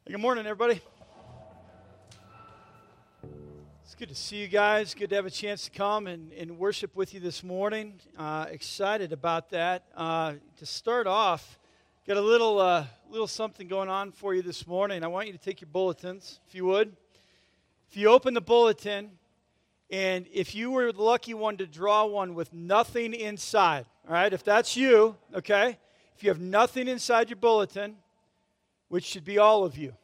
Good morning, everybody. It's good to see you guys. Good to have a chance to come and worship with you this morning. Excited about that. To start off, got a little something going on for you this morning. I want you to take your bulletins, if you would. If you open the bulletin, and if you were the lucky one to draw one with nothing inside, all right, if that's you, okay, if you have nothing inside your bulletin, which should be all of you.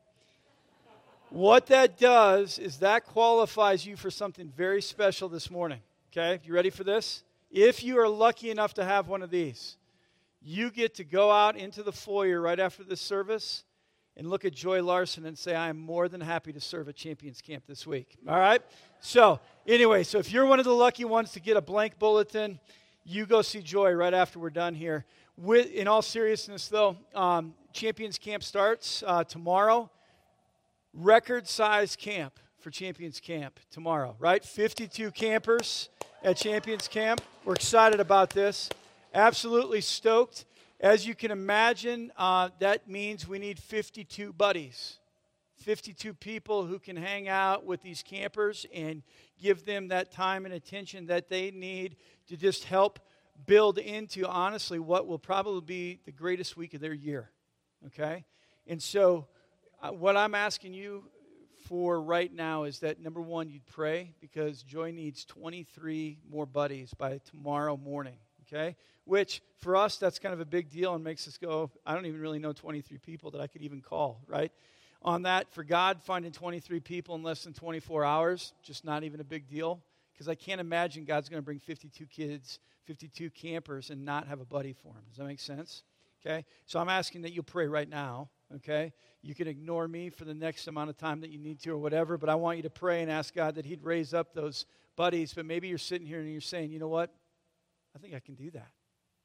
What that does is that qualifies you for something very special this morning, okay? You ready for this? If you are lucky enough to have one of these, you get to go out into the foyer right after this service and look at Joy Larson and say, I am more than happy to serve at Champions Camp this week, all right? So anyway, so if you're one of the lucky ones to get a blank bulletin, you go see Joy right after we're done here. In all seriousness, though, Champions Camp starts tomorrow. Record-sized camp for Champions Camp tomorrow, right? 52 campers at Champions Camp. We're excited about this. Absolutely stoked. As you can imagine, that means we need 52 buddies, 52 people who can hang out with these campers and give them that time and attention that they need to just help build into, honestly, what will probably be the greatest week of their year, okay? And so what I'm asking you for right now is that, number one, you'd pray, because Joy needs 23 more buddies by tomorrow morning, okay? Which, for us, that's kind of a big deal and makes us go, I don't even really know 23 people that I could even call, right? On that, for God, finding 23 people in less than 24 hours, just not even a big deal, because I can't imagine God's going to bring 52 kids, 52 campers, and not have a buddy for them. Does that make sense? Okay? So I'm asking that you pray right now, okay? You can ignore me for the next amount of time that you need to or whatever, but I want you to pray and ask God that he'd raise up those buddies. But maybe you're sitting here and you're saying, you know what? I think I can do that.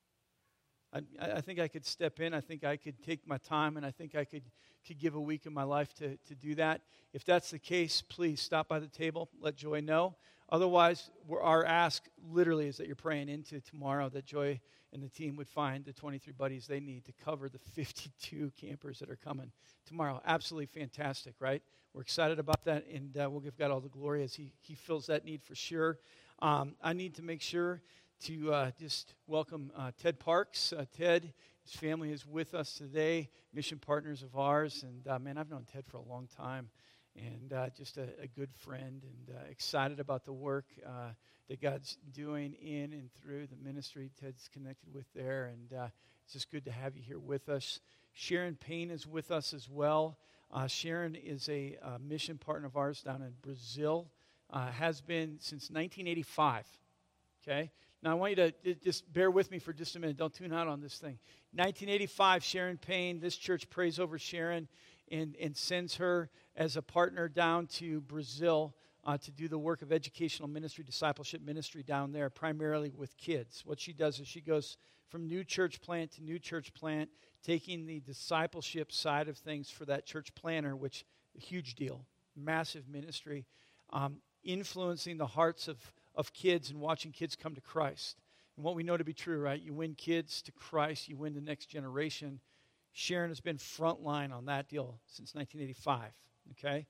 I think I could step in. I think I could take my time, and I think I could give a week of my life to do that. If that's the case, please stop by the table. Let Joy know. Otherwise, our ask literally is that you're praying into tomorrow that Joy and the team would find the 23 buddies they need to cover the 52 campers that are coming tomorrow. Absolutely fantastic, right? We're excited about that, and we'll give God all the glory as he fills that need for sure. I need to make sure to just welcome Ted Parks. Ted, his family is with us today, mission partners of ours, and man, I've known Ted for a long time. And just a good friend, and excited about the work that God's doing in and through the ministry Ted's connected with there. And it's just good to have you here with us. Sharon Payne is with us as well. Sharon is a mission partner of ours down in Brazil, has been since 1985. Okay? Now, I want you to just bear with me for just a minute. Don't tune out on this thing. 1985, Sharon Payne, this church prays over Sharon and sends her as a partner down to Brazil to do the work of educational ministry, discipleship ministry down there, primarily with kids. What she does is she goes from new church plant to new church plant, taking the discipleship side of things for that church planner, which is a huge deal, massive ministry, influencing the hearts of kids and watching kids come to Christ. And what we know to be true, right? You win kids to Christ, you win the next generation. Sharon has been frontline on that deal since 1985, okay?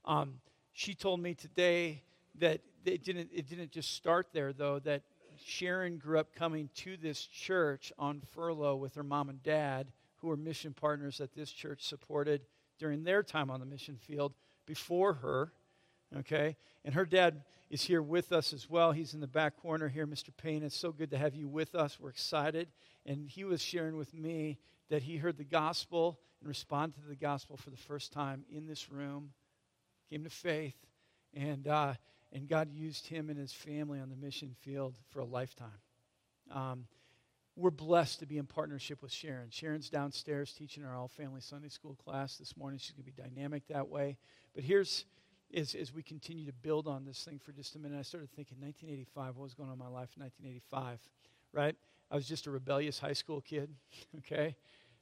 She told me today that it didn't just start there, though, that Sharon grew up coming to this church on furlough with her mom and dad, who were mission partners that this church supported during their time on the mission field before her, okay? And her dad is here with us as well. He's in the back corner here, Mr. Payne. It's so good to have you with us. We're excited. And he was sharing with me that he heard the gospel and responded to the gospel for the first time in this room, came to faith, and God used him and his family on the mission field for a lifetime. We're blessed to be in partnership with Sharon. Sharon's downstairs teaching our all-family Sunday school class this morning. She's going to be dynamic that way. But here's, as we continue to build on this thing for just a minute, I started thinking, 1985, what was going on in my life in 1985, right? I was just a rebellious high school kid, okay?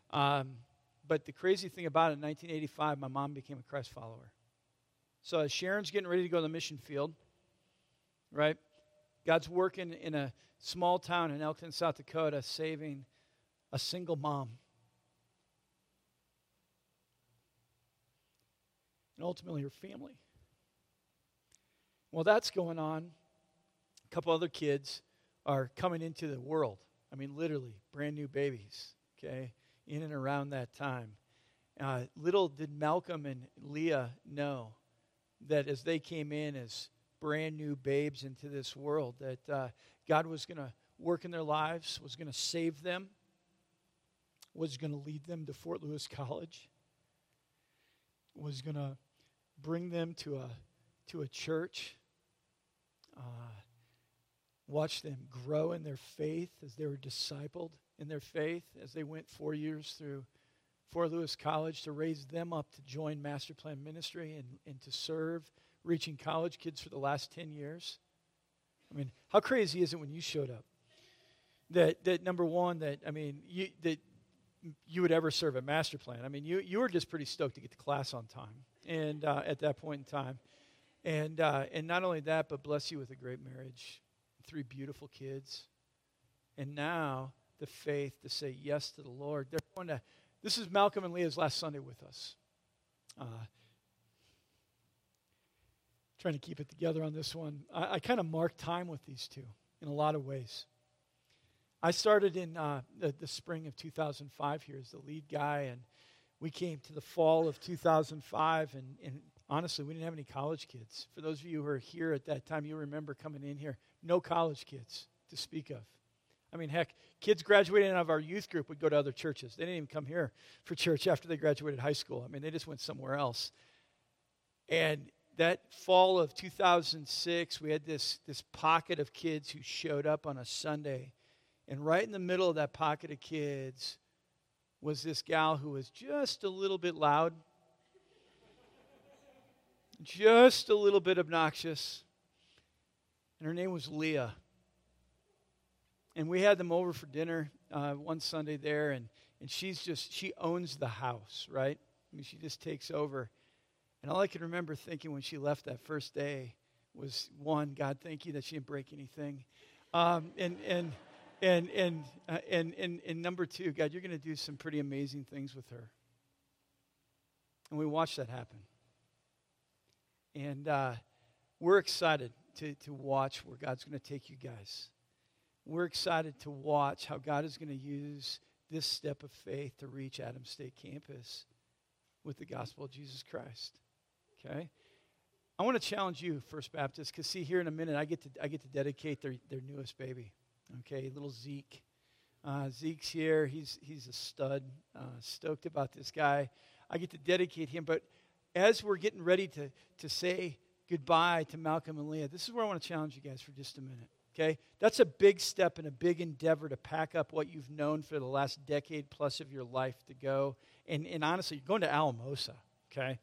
But the crazy thing about it, in 1985, my mom became a Christ follower. So as Sharon's getting ready to go to the mission field, right, God's working in a small town in Elkton, South Dakota, saving a single mom and ultimately her family. While that's going on, a couple other kids are coming into the world. I mean, literally, brand new babies, okay, in and around that time. Little did Malcolm and Leah know that as they came in as brand new babes into this world, that God was going to work in their lives, was going to save them, was going to lead them to Fort Lewis College, was going to bring them to a church, watch them grow in their faith as they were discipled in their faith, as they went 4 years through Fort Lewis College, to raise them up to join Master Plan Ministry and to serve reaching college kids for the last 10 years. I mean, how crazy is it when you showed up? That number one, that you would ever serve a Master Plan. I mean, you were just pretty stoked to get to class on time, and at that point in time, and not only that, but bless you with a great marriage, 3 beautiful kids, and now the faith to say yes to the Lord. They're going to. This is Malcolm and Leah's last Sunday with us. Trying to keep it together on this one. I kind of mark time with these two in a lot of ways. I started in the spring of 2005 here as the lead guy, and we came to the fall of 2005, and honestly, we didn't have any college kids. For those of you who are here at that time, you remember coming in here, no college kids to speak of. I mean, heck, kids graduating out of our youth group would go to other churches. They didn't even come here for church after they graduated high school. I mean, they just went somewhere else. And that fall of 2006, we had this pocket of kids who showed up on a Sunday. And right in the middle of that pocket of kids was this gal who was just a little bit loud, just a little bit obnoxious. And her name was Leah. And we had them over for dinner one Sunday there, and she owns the house, right? I mean, she just takes over. And all I can remember thinking when she left that first day was, one, God, thank you that she didn't break anything. And number two, God, you're going to do some pretty amazing things with her. And we watched that happen. And we're excited to watch where God's going to take you guys. We're excited to watch how God is going to use this step of faith to reach Adams State Campus with the gospel of Jesus Christ. Okay? I want to challenge you, First Baptist, because see, here in a minute, I get to dedicate their newest baby. Okay, little Zeke. Zeke's here. He's a stud. Stoked about this guy. I get to dedicate him. But as we're getting ready to say goodbye to Malcolm and Leah, this is where I want to challenge you guys for just a minute. Okay? That's a big step and a big endeavor to pack up what you've known for the last decade plus of your life to go. And honestly, you're going to Alamosa. Okay?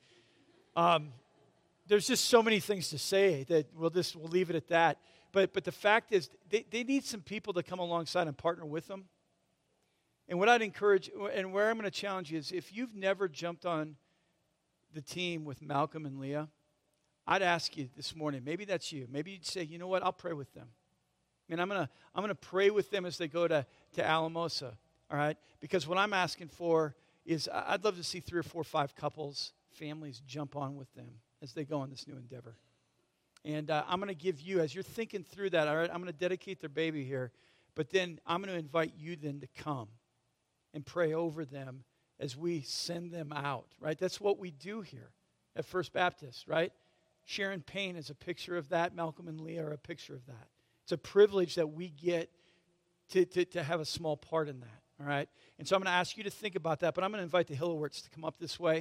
There's just so many things to say that we'll leave it at that. But the fact is, they need some people to come alongside and partner with them. And what I'd encourage, and where I'm going to challenge you is, if you've never jumped on the team with Malcolm and Leah, I'd ask you this morning, maybe that's you. Maybe you'd say, you know what, I'll pray with them. And I'm gonna pray with them as they go to Alamosa, all right? Because what I'm asking for is I'd love to see 3 or 4 or 5 couples, families jump on with them as they go on this new endeavor. And I'm going to give you, as you're thinking through that, all right, I'm going to dedicate their baby here, but then I'm going to invite you then to come and pray over them as we send them out, right? That's what we do here at First Baptist, right? Sharon Payne is a picture of that. Malcolm and Leah are a picture of that. It's a privilege that we get to have a small part in that, all right? And so I'm going to ask you to think about that, but I'm going to invite the Hillerworts to come up this way.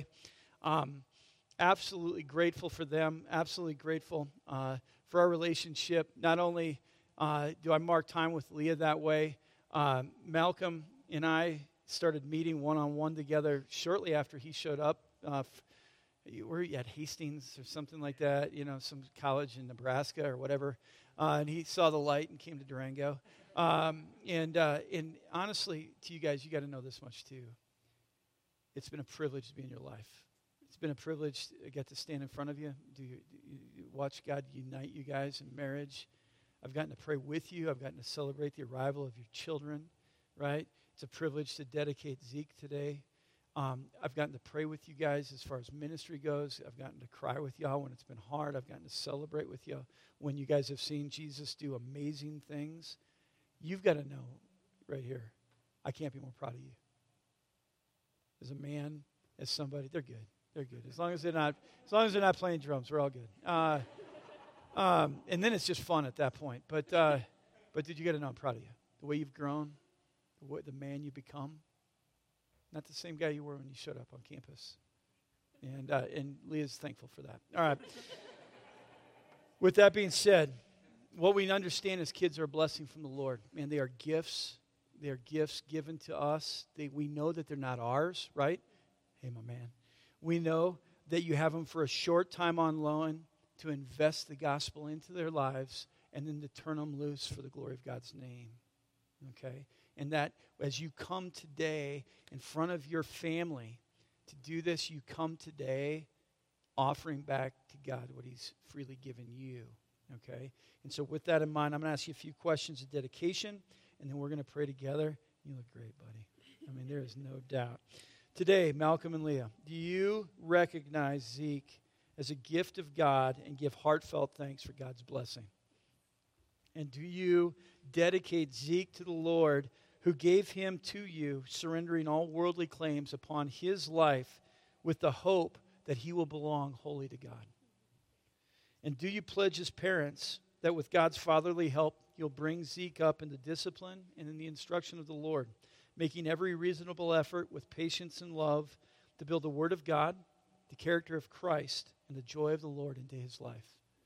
Absolutely grateful for them, absolutely grateful for our relationship. Not only do I mark time with Leah that way, Malcolm and I started meeting one-on-one together shortly after he showed up. Where you at Hastings or something like that, some college in Nebraska or whatever. And he saw the light and came to Durango. And honestly, to you guys, you got to know this much too. It's been a privilege to be in your life. It's been a privilege to get to stand in front of you. You watch God unite you guys in marriage. I've gotten to pray with you. I've gotten to celebrate the arrival of your children, right? It's a privilege to dedicate Zeke today. I've gotten to pray with you guys as far as ministry goes. I've gotten to cry with y'all when it's been hard. I've gotten to celebrate with you when you guys have seen Jesus do amazing things. You've got to know right here, I can't be more proud of you. As a man, as somebody, they're good. They're good. As long as they're not playing drums, we're all good. And then it's just fun at that point. But dude, you got to know I'm proud of you. The way you've grown, the man you become. Not the same guy you were when you showed up on campus. And Leah's thankful for that. All right. With that being said, what we understand as kids are a blessing from the Lord. Man, they are gifts. They are gifts given to us. We know that they're not ours, right? Hey, my man. We know that you have them for a short time on loan to invest the gospel into their lives and then to turn them loose for the glory of God's name. Okay? And that as you come today in front of your family to do this, you come today offering back to God what He's freely given you. Okay? And so with that in mind, I'm going to ask you a few questions of dedication, and then we're going to pray together. You look great, buddy. I mean, there is no doubt. Today, Malcolm and Leah, do you recognize Zeke as a gift of God and give heartfelt thanks for God's blessing? And do you dedicate Zeke to the Lord who gave him to you, surrendering all worldly claims upon his life with the hope that he will belong wholly to God? And do you pledge as parents that with God's fatherly help, you'll bring Zeke up in the discipline and in the instruction of the Lord, making every reasonable effort with patience and love to build the Word of God, the character of Christ, and the joy of the Lord into his life?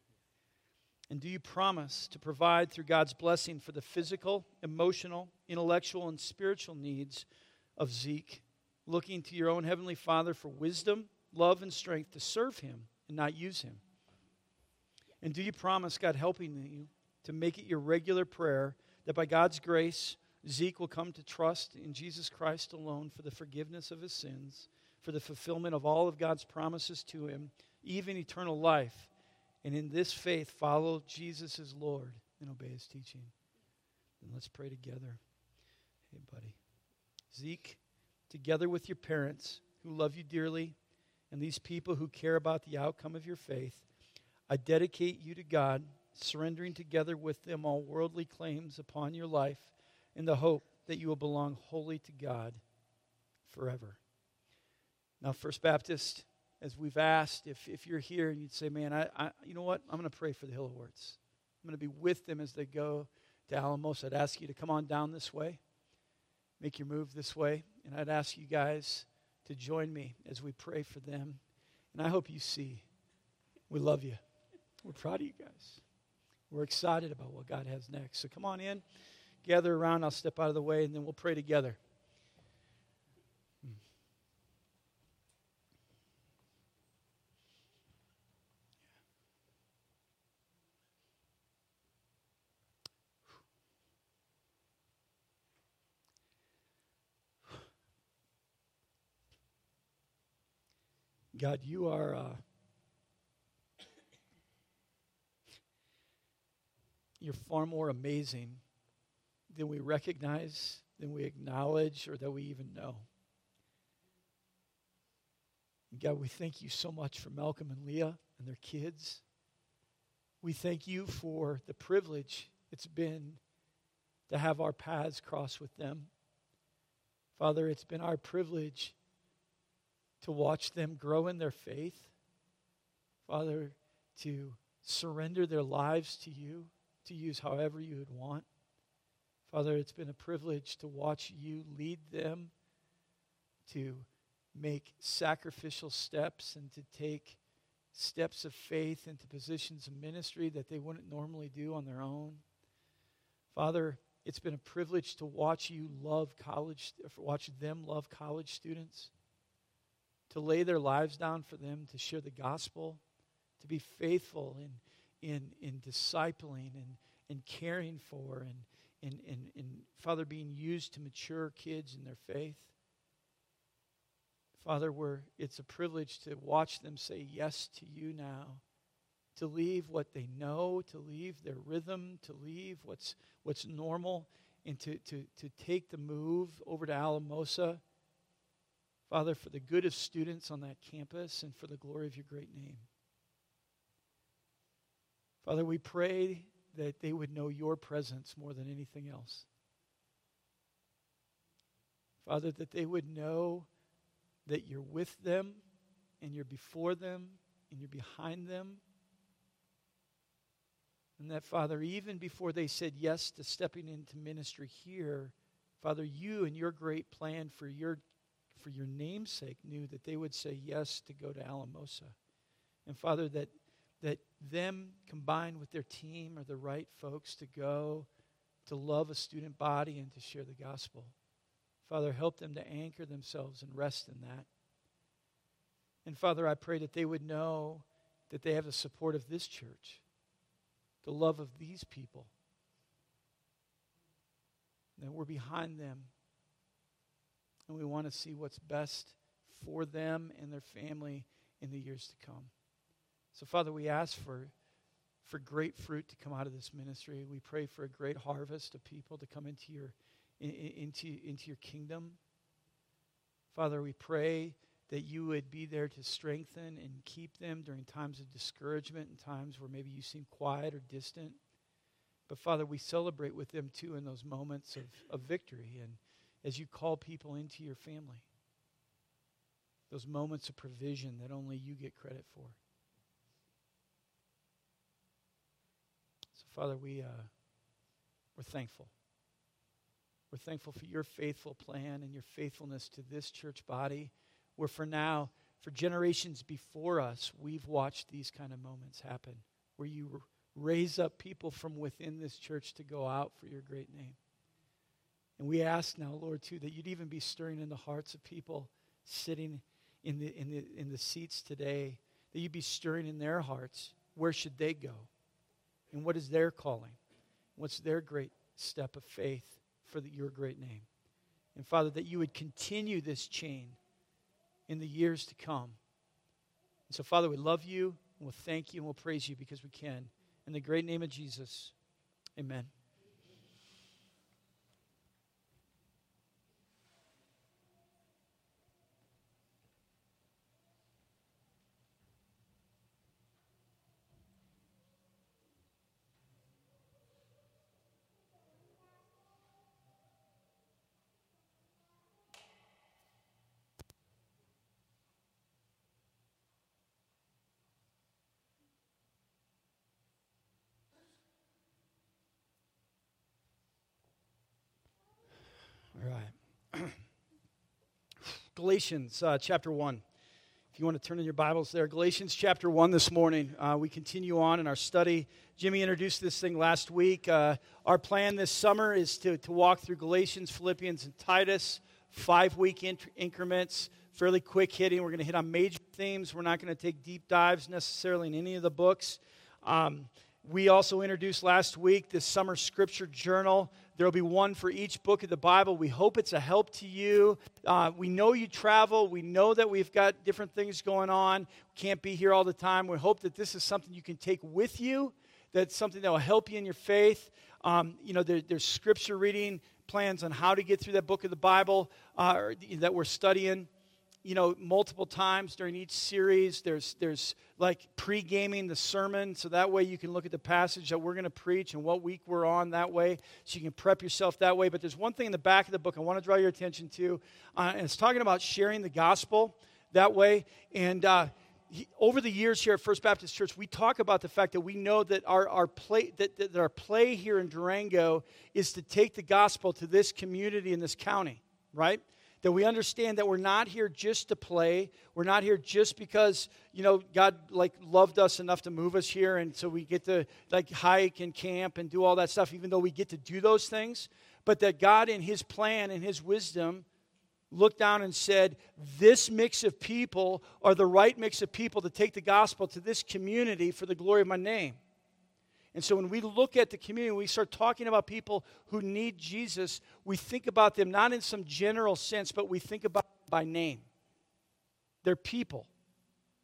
And do you promise to provide through God's blessing for the physical, emotional, intellectual, and spiritual needs of Zeke, looking to your own Heavenly Father for wisdom, love, and strength to serve Him and not use Him? And do you promise God helping you to make it your regular prayer that by God's grace, Zeke will come to trust in Jesus Christ alone for the forgiveness of his sins, for the fulfillment of all of God's promises to him, even eternal life, and in this faith follow Jesus as Lord and obey His teaching? And let's pray together. Hey, buddy. Zeke, together with your parents who love you dearly and these people who care about the outcome of your faith, I dedicate you to God, surrendering together with them all worldly claims upon your life in the hope that you will belong wholly to God forever. Now, First Baptist, as we've asked, if you're here and you'd say, man, you know what? I'm going to pray for the Hill of Words. I'm going to be with them as they go to Alamosa. I'd ask you to come on down this way, make your move this way, and I'd ask you guys to join me as we pray for them. And I hope you see, we love you. We're proud of you guys. We're excited about what God has next. So come on in, gather around. I'll step out of the way, and then we'll pray together. God, you are you're far more amazing than we recognize, than we acknowledge, or that we even know. And God, we thank you so much for Malcolm and Leah and their kids. We thank you for the privilege it's been to have our paths cross with them. Father, it's been our privilege to watch them grow in their faith. Father, to surrender their lives to you, to use however you would want. Father, it's been a privilege to watch you lead them to make sacrificial steps and to take steps of faith into positions of ministry that they wouldn't normally do on their own. Father, it's been a privilege to watch them love college students, to lay their lives down for them, to share the gospel, to be faithful in discipling and caring for and Father, being used to mature kids in their faith. Father, it's a privilege to watch them say yes to you now, to leave what they know, to leave their rhythm, to leave what's normal, and to take the move over to Alamosa. Father, for the good of students on that campus and for the glory of your great name. Father, we pray that they would know your presence more than anything else. Father, that they would know that you're with them and you're before them and you're behind them. And that, Father, even before they said yes to stepping into ministry here, Father, you and your great plan for your name's sake knew that they would say yes to go to Alamosa. And Father, that them combined with their team are the right folks to go to love a student body and to share the gospel. Father, help them to anchor themselves and rest in that. And Father, I pray that they would know that they have the support of this church, the love of these people, that we're behind them. And we want to see what's best for them and their family in the years to come. So, Father, we ask for great fruit to come out of this ministry. We pray for a great harvest of people to come into your kingdom. Father, we pray that you would be there to strengthen and keep them during times of discouragement and times where maybe you seem quiet or distant. But, Father, we celebrate with them, too, in those moments of victory and as you call people into your family. Those moments of provision that only you get credit for. So, Father, we're thankful. We're thankful for your faithful plan and your faithfulness to this church body, where for now, for generations before us, we've watched these kind of moments happen, where you raise up people from within this church to go out for your great name. And we ask now, Lord, too, that you'd even be stirring in the hearts of people sitting in the seats today, that you'd be stirring in their hearts. Where should they go? And what is their calling? What's their great step of faith for your great name? And Father, that you would continue this chain in the years to come. And so, Father, we love you, and we'll thank you, and we'll praise you because we can. In the great name of Jesus, amen. All right. Galatians chapter 1. If you want to turn in your Bibles there. Galatians chapter 1 this morning. We continue on in our study. Jimmy introduced this thing last week. Our plan this summer is to walk through Galatians, Philippians, and Titus, 5-week increments, fairly quick hitting. We're going to hit on major themes. We're not going to take deep dives necessarily in any of the books. We also introduced last week this summer scripture journal. There will be one for each book of the Bible. We hope it's a help to you. We know you travel. We know that we've got different things going on. Can't be here all the time. We hope that this is something you can take with you, that's something that will help you in your faith. There's scripture reading plans on how to get through that book of the Bible that we're studying. Multiple times during each series. There's like pre-gaming the sermon, so that way you can look at the passage that we're going to preach and what week we're on that way, so you can prep yourself that way. But there's one thing in the back of the book I want to draw your attention to, and it's talking about sharing the gospel that way. And over the years here at First Baptist Church, we talk about the fact that we know that our play here in Durango is to take the gospel to this community in this county, right? That we understand that we're not here just to play. We're not here just because, God loved us enough to move us here, and so we get to hike and camp and do all that stuff, even though we get to do those things. But that God in his plan and his wisdom looked down and said, this mix of people are the right mix of people to take the gospel to this community for the glory of my name. And so when we look at the community, we start talking about people who need Jesus, we think about them not in some general sense, but we think about them by name. They're people.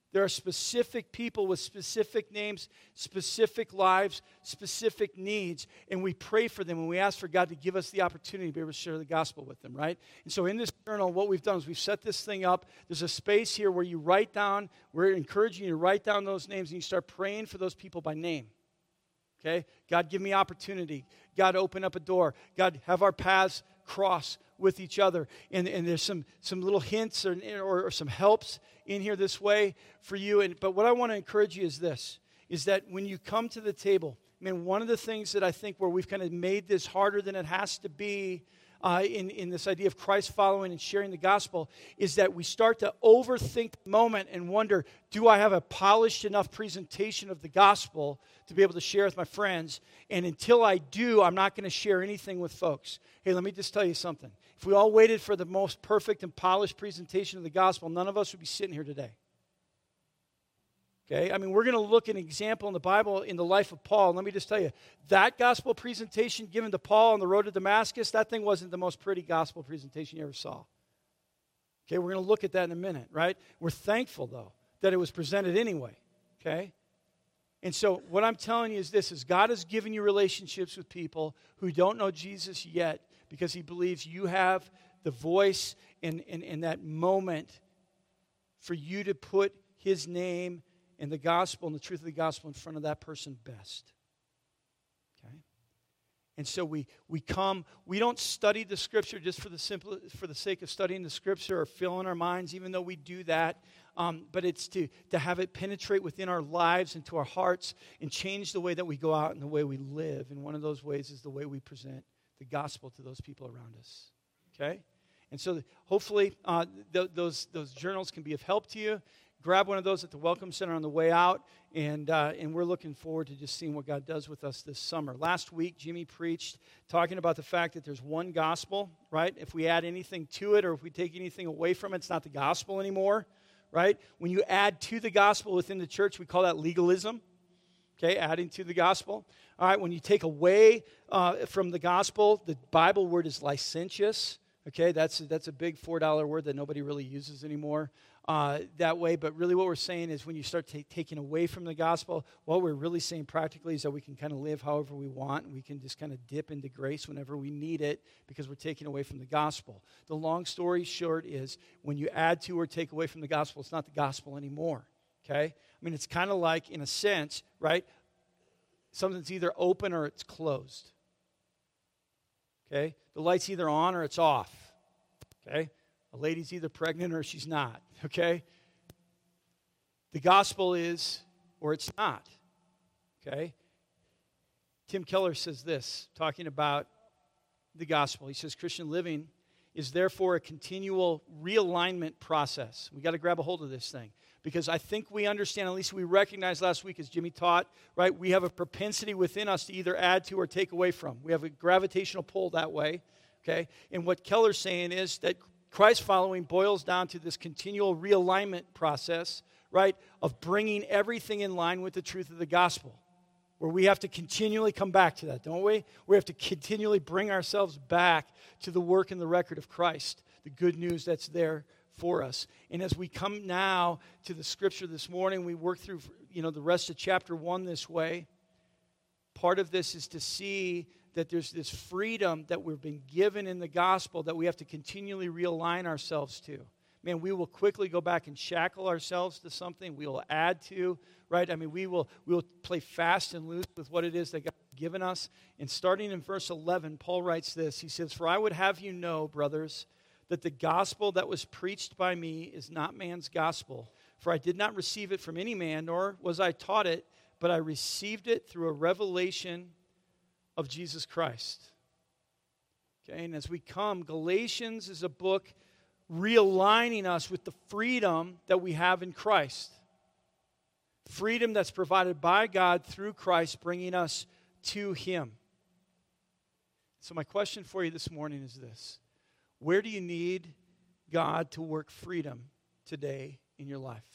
There are specific people with specific names, specific lives, specific needs, and we pray for them and we ask for God to give us the opportunity to be able to share the gospel with them, right? And so in this journal, what we've done is we've set this thing up. There's a space here where you write down, we're encouraging you to write down those names and you start praying for those people by name. Okay? God, give me opportunity. God, open up a door. God, have our paths cross with each other. And there's some little hints or some helps in here this way for you. But what I want to encourage you is this, is that when you come to the table, one of the things that I think where we've kind of made this harder than it has to be in this idea of Christ following and sharing the gospel is that we start to overthink the moment and wonder, do I have a polished enough presentation of the gospel to be able to share with my friends? And until I do, I'm not going to share anything with folks. Hey, let me just tell you something. If we all waited for the most perfect and polished presentation of the gospel, none of us would be sitting here today. Okay? We're going to look at an example in the Bible in the life of Paul. And let me just tell you, that gospel presentation given to Paul on the road to Damascus, that thing wasn't the most pretty gospel presentation you ever saw. Okay, we're going to look at that in a minute, right? We're thankful, though, that it was presented anyway. Okay? And so what I'm telling you is this, is God has given you relationships with people who don't know Jesus yet because he believes you have the voice in that moment for you to put his name and the gospel and the truth of the gospel in front of that person best. Okay? And so we come, we don't study the scripture just for the sake of studying the scripture or filling our minds, even though we do that. But it's to have it penetrate within our lives and to our hearts and change the way that we go out and the way we live. And one of those ways is the way we present the gospel to those people around us. Okay? And so hopefully those journals can be of help to you. Grab one of those at the Welcome Center on the way out, and we're looking forward to just seeing what God does with us this summer. Last week, Jimmy preached talking about the fact that there's one gospel, right? If we add anything to it or if we take anything away from it, it's not the gospel anymore, right? When you add to the gospel within the church, we call that legalism, okay, adding to the gospel. All right, when you take away from the gospel, the Bible word is licentious, okay? That's a big $4 word that nobody really uses anymore. That way, but really what we're saying is when you start taking away from the gospel, what we're really saying practically is that we can kind of live however we want, and we can just kind of dip into grace whenever we need it because we're taking away from the gospel. The long story short is when you add to or take away from the gospel, it's not the gospel anymore, okay? It's kind of like, in a sense, right, something's either open or it's closed, okay? The light's either on or it's off, okay? A lady's either pregnant or she's not, okay? The gospel is or it's not, okay? Tim Keller says this, talking about the gospel. He says, Christian living is therefore a continual realignment process. We got to grab a hold of this thing because I think we understand, at least we recognized last week as Jimmy taught, right? We have a propensity within us to either add to or take away from. We have a gravitational pull that way, okay? And what Keller's saying is that Christ following boils down to this continual realignment process, right, of bringing everything in line with the truth of the gospel, where we have to continually come back to that, don't we? We have to continually bring ourselves back to the work and the record of Christ, the good news that's there for us. And as we come now to the scripture this morning, we work through, the rest of chapter 1 this way. Part of this is to see that there's this freedom that we've been given in the gospel that we have to continually realign ourselves to. Man, we will quickly go back and shackle ourselves to something. We will add to, right? We will play fast and loose with what it is that God has given us. And starting in verse 11, Paul writes this. He says, "For I would have you know, brothers, that the gospel that was preached by me is not man's gospel. For I did not receive it from any man, nor was I taught it, but I received it through a revelation of Jesus Christ." Okay, and as we come, Galatians is a book realigning us with the freedom that we have in Christ. Freedom that's provided by God through Christ, bringing us to Him. So my question for you this morning is this. Where do you need God to work freedom today in your life?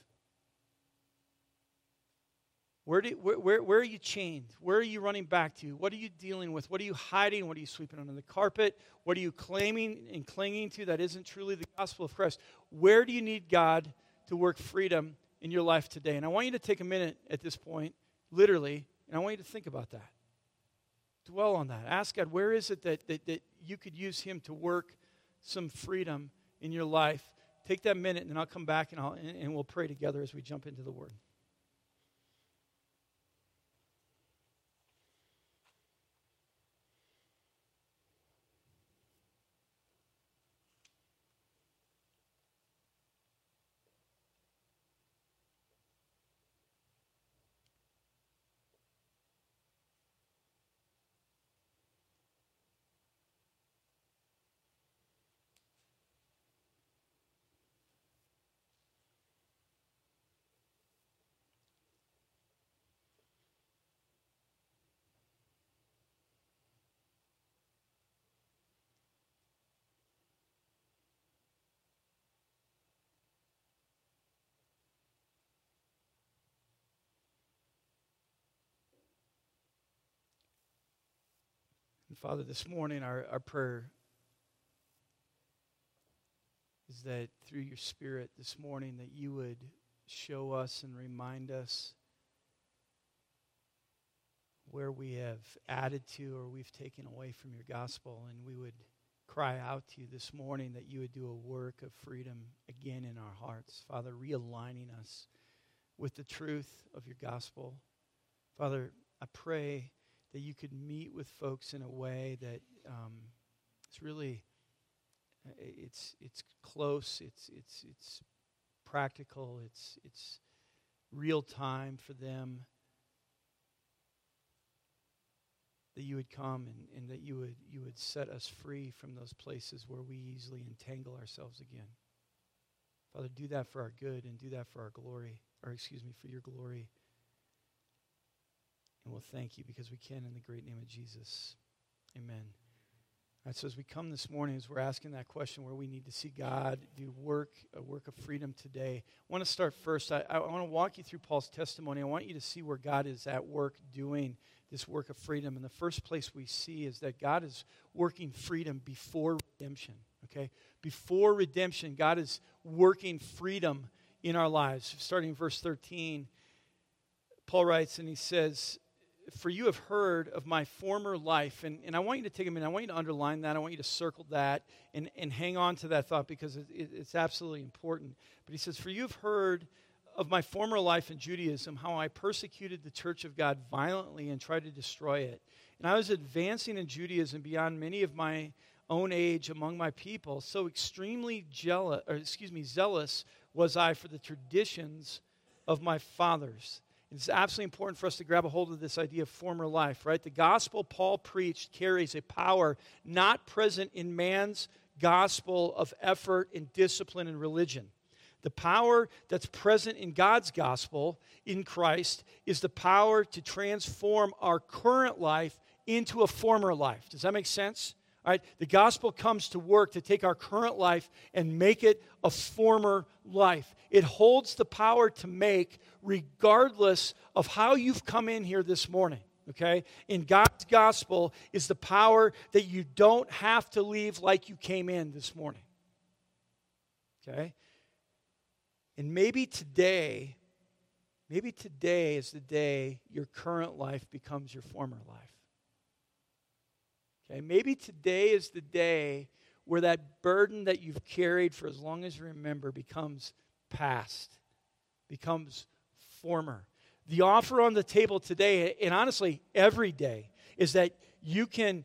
Where are you chained? Where are you running back to? What are you dealing with? What are you hiding? What are you sweeping under the carpet? What are you claiming and clinging to that isn't truly the gospel of Christ? Where do you need God to work freedom in your life today. And I want you to take a minute at this point, literally, and I want you to think about that. Dwell on that. Ask God, where is it that you could use Him to work some freedom in your life? Take that minute, and then I'll come back and we'll pray together as we jump into the Word. And Father, this morning our prayer is that through your Spirit this morning that you would show us and remind us where we have added to or we've taken away from your gospel, and we would cry out to you this morning that you would do a work of freedom again in our hearts. Father, realigning us with the truth of your gospel. Father, I pray that you could meet with folks in a way that it's really, it's close, it's practical, it's real time for them. That you would come and that you would set us free from those places where we easily entangle ourselves again. Father, do that for our good and do that for our glory, for your glory. And we'll thank you because we can in the great name of Jesus. Amen. All right, so as we come this morning, as we're asking that question where we need to see God do a work of freedom today, I want to start first. I want to walk you through Paul's testimony. I want you to see where God is at work doing this work of freedom. And the first place we see is that God is working freedom before redemption. Okay? Before redemption, God is working freedom in our lives. Starting in verse 13, Paul writes and he says, "For you have heard of my former life." And I want you to take a minute. I want you to underline that. I want you to circle that and hang on to that thought because it's absolutely important. But he says, "For you have heard of my former life in Judaism, how I persecuted the church of God violently and tried to destroy it. And I was advancing in Judaism beyond many of my own age among my people. So extremely zealous was I for the traditions of my fathers." It's absolutely important for us to grab a hold of this idea of former life, right? The gospel Paul preached carries a power not present in man's gospel of effort and discipline and religion. The power that's present in God's gospel in Christ is the power to transform our current life into a former life. Does that make sense? All right, the gospel comes to work to take our current life and make it a former life. It holds the power to make regardless of how you've come in here this morning, okay? In God's gospel is the power that you don't have to leave like you came in this morning, okay? And maybe today is the day your current life becomes your former life. Okay, maybe today is the day where that burden that you've carried for as long as you remember becomes past, becomes former. The offer on the table today, and honestly every day, is that you can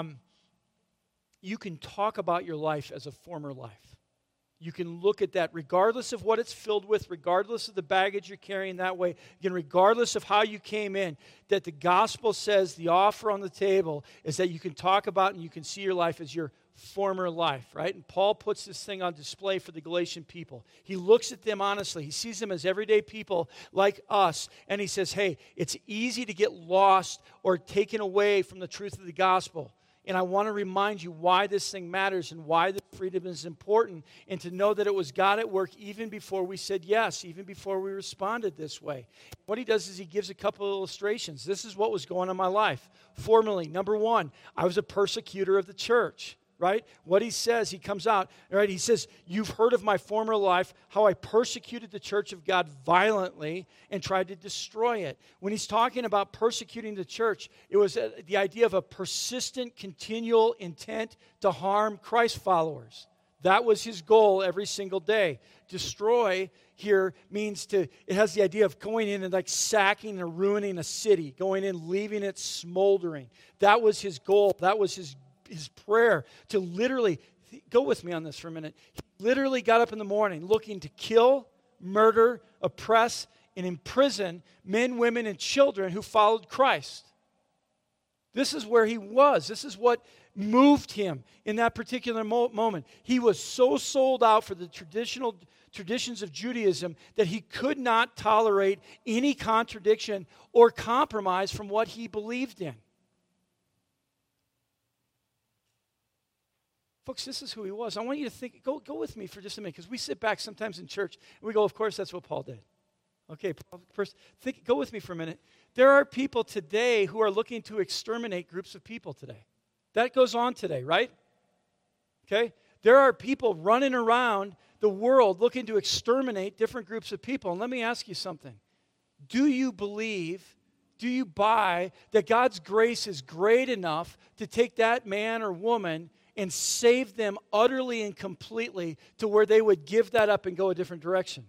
talk about your life as a former life. You can look at that regardless of what it's filled with, regardless of the baggage you're carrying that way, again, regardless of how you came in, that the gospel says the offer on the table is that you can talk about and you can see your life as your former life, right? And Paul puts this thing on display for the Galatian people. He looks at them honestly. He sees them as everyday people like us, and he says, hey, it's easy to get lost or taken away from the truth of the gospel. And I want to remind you why this thing matters and why the freedom is important, and to know that it was God at work even before we said yes, even before we responded this way. What he does is he gives a couple of illustrations. This is what was going on in my life. Formerly, number one, I was a persecutor of the church, right? What he says, he comes out, right? He says, you've heard of my former life, how I persecuted the church of God violently and tried to destroy it. When he's talking about persecuting the church, it was the idea of a persistent, continual intent to harm Christ followers. That was his goal every single day. Destroy here means it has the idea of going in and like sacking or ruining a city, going in, leaving it smoldering. That was his goal. That was his prayer, to literally, go with me on this for a minute. He literally got up in the morning looking to kill, murder, oppress, and imprison men, women, and children who followed Christ. This is where he was. This is what moved him in that particular moment. He was so sold out for the traditions of Judaism that he could not tolerate any contradiction or compromise from what he believed in. Folks, this is who he was. I want you to think, go with me for just a minute, because we sit back sometimes in church and we go, of course, that's what Paul did. Okay, Paul, first, go with me for a minute. There are people today who are looking to exterminate groups of people today. That goes on today, right? Okay? There are people running around the world looking to exterminate different groups of people. And let me ask you something. Do you believe, do you buy that God's grace is great enough to take that man or woman and save them utterly and completely to where they would give that up and go a different direction?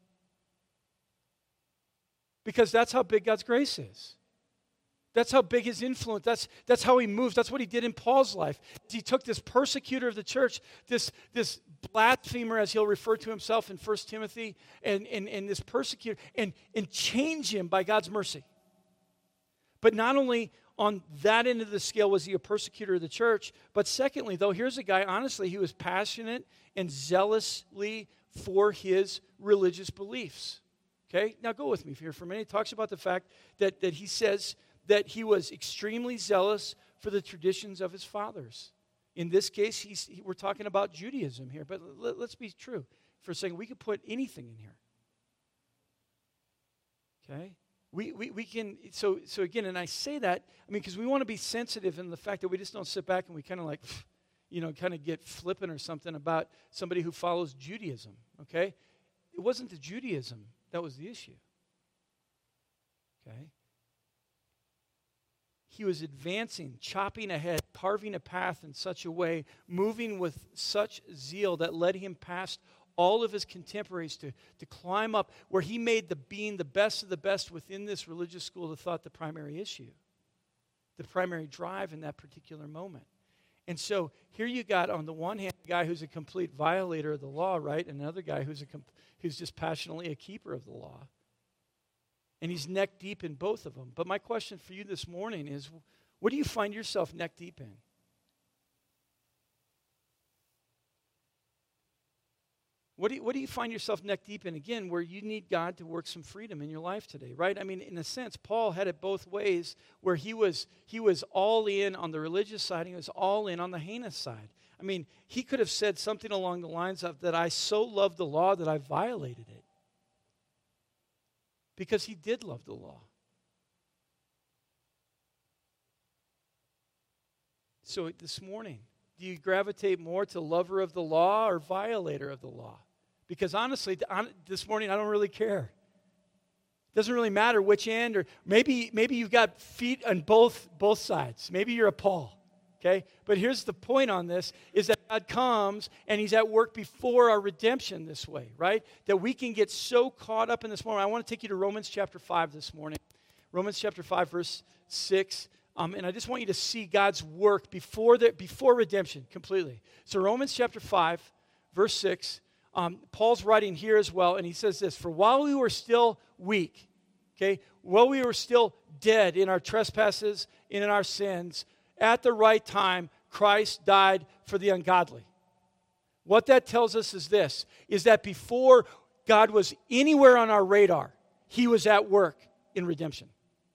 Because that's how big God's grace is. That's how big his influence, that's how he moves. That's what he did in Paul's life. He took this persecutor of the church, this blasphemer, as he'll refer to himself in 1 Timothy, and this persecutor, and change him by God's mercy. But not only on that end of the scale was he a persecutor of the church, but secondly, though, here's a guy, honestly, he was passionate and zealously for his religious beliefs. Okay? Now go with me here for a minute. He talks about the fact that he says that he was extremely zealous for the traditions of his fathers. In this case, we're talking about Judaism here, but let's be true for a second. We could put anything in here. Okay? We can, so again, and I say that, I mean, because we want to be sensitive in the fact that we just don't sit back and we kind of like, kind of get flippant or something about somebody who follows Judaism, okay? It wasn't the Judaism that was the issue, okay? He was advancing, chopping ahead, carving a path in such a way, moving with such zeal that led him past all of his contemporaries to climb up where he made being the best of the best within this religious school of thought the primary issue, the primary drive in that particular moment. And so here you got, on the one hand, a guy who's a complete violator of the law, right? And another guy who's just passionately a keeper of the law. And he's neck deep in both of them. But my question for you this morning is, what do you find yourself neck deep in? What do you find yourself neck deep in, again, where you need God to work some freedom in your life today, right? I mean, in a sense, Paul had it both ways, where he was all in on the religious side, and he was all in on the heinous side. I mean, he could have said something along the lines of that I so love the law that I violated it. Because he did love the law. So this morning, do you gravitate more to lover of the law or violator of the law? Because honestly, this morning I don't really care. It doesn't really matter which end, or maybe you've got feet on both sides. Maybe you're a Paul. Okay? But here's the point on this, is that God comes and he's at work before our redemption this way, right? That we can get so caught up in this moment. I want to take you to Romans chapter 5 this morning. Romans chapter 5, verse 6. And I just want you to see God's work before redemption completely. So Romans chapter 5, verse 6, Paul's writing here as well, and he says this: for while we were still weak, okay, while we were still dead in our trespasses and in our sins, at the right time, Christ died for the ungodly. What that tells us is this, is that before God was anywhere on our radar, he was at work in redemption.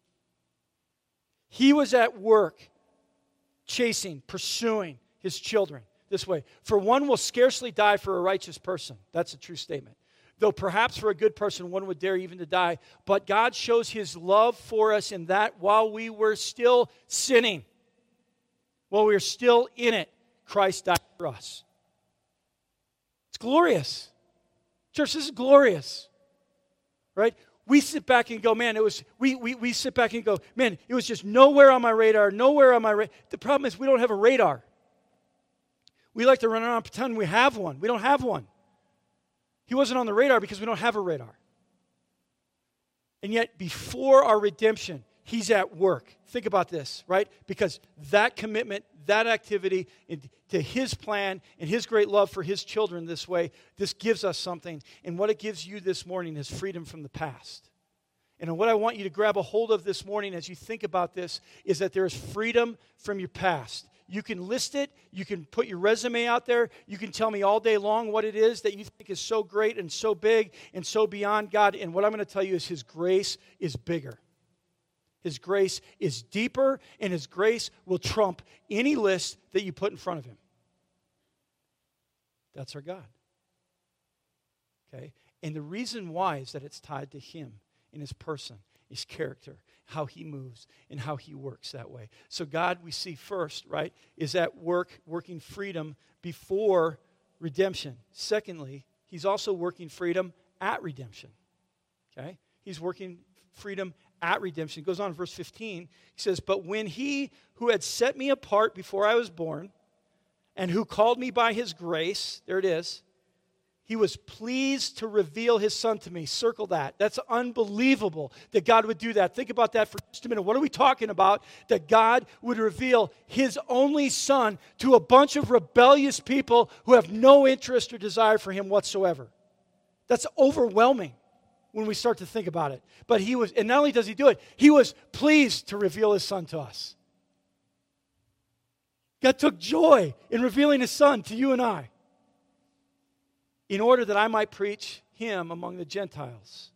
He was at work chasing, pursuing his children this way. For one will scarcely die for a righteous person. That's a true statement. Though perhaps for a good person one would dare even to die. But God shows his love for us in that while we were still sinning, while we were still in it, Christ died for us. It's glorious. Church, this is glorious. Right? We sit back and go, man, we sit back and go, man, it was just nowhere on my radar, nowhere on my radar. The problem is we don't have a radar. We like to run around and pretend we have one. We don't have one. He wasn't on the radar because we don't have a radar. And yet, before our redemption, He's at work. Think about this, right? Because that commitment, that activity to His plan and His great love for His children this way, this gives us something. And what it gives you this morning is freedom from the past. And what I want you to grab a hold of this morning as you think about this is that there is freedom from your past. You can list it. You can put your resume out there. You can tell me all day long what it is that you think is so great and so big and so beyond God. And what I'm going to tell you is His grace is bigger. His grace is deeper, and His grace will trump any list that you put in front of Him. That's our God. Okay? And the reason why is that it's tied to Him in His person, His character, how He moves, and how He works that way. So God, we see first, right, is at work, working freedom before redemption. Secondly, He's also working freedom at redemption. Okay? He's working freedom at redemption. It goes on in verse 15. He says, "But when He who had set me apart before I was born, and who called me by His grace," there it is, He was pleased to reveal His Son to me. Circle that. That's unbelievable that God would do that. Think about that for just a minute. What are we talking about? That God would reveal His only Son to a bunch of rebellious people who have no interest or desire for Him whatsoever. That's overwhelming when we start to think about it. But He was, and not only does He do it, He was pleased to reveal His Son to us. God took joy in revealing His Son to you and I, in order that I might preach Him among the Gentiles.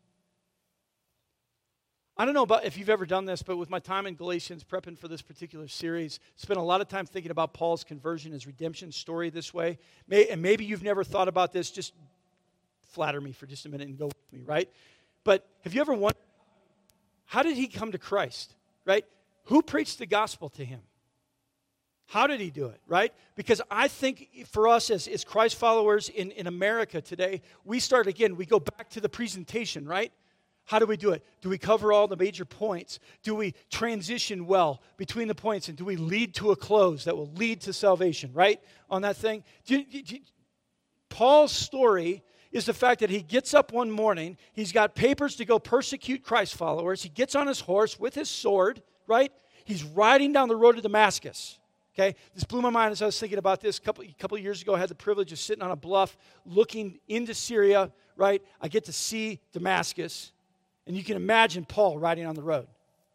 I don't know about if you've ever done this, but with my time in Galatians, prepping for this particular series, spent a lot of time thinking about Paul's conversion, his redemption story this way. And maybe you've never thought about this. Just flatter me for just a minute and go with me, right? But have you ever wondered, how did he come to Christ, right? Who preached the gospel to him? How did he do it, right? Because I think for us as Christ followers in America today, we go back to the presentation, right? How do we do it? Do we cover all the major points? Do we transition well between the points? And do we lead to a close that will lead to salvation, right? On that thing. Paul's story is the fact that he gets up one morning, he's got papers to go persecute Christ followers, he gets on his horse with his sword, right? He's riding down the road to Damascus. Okay, this blew my mind as I was thinking about this. A couple of years ago, I had the privilege of sitting on a bluff looking into Syria, right? I get to see Damascus, and you can imagine Paul riding on the road.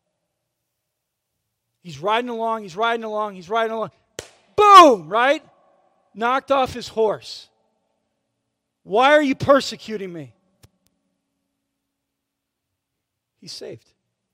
He's riding along. Boom, right? Knocked off his horse. Why are you persecuting me? He's saved.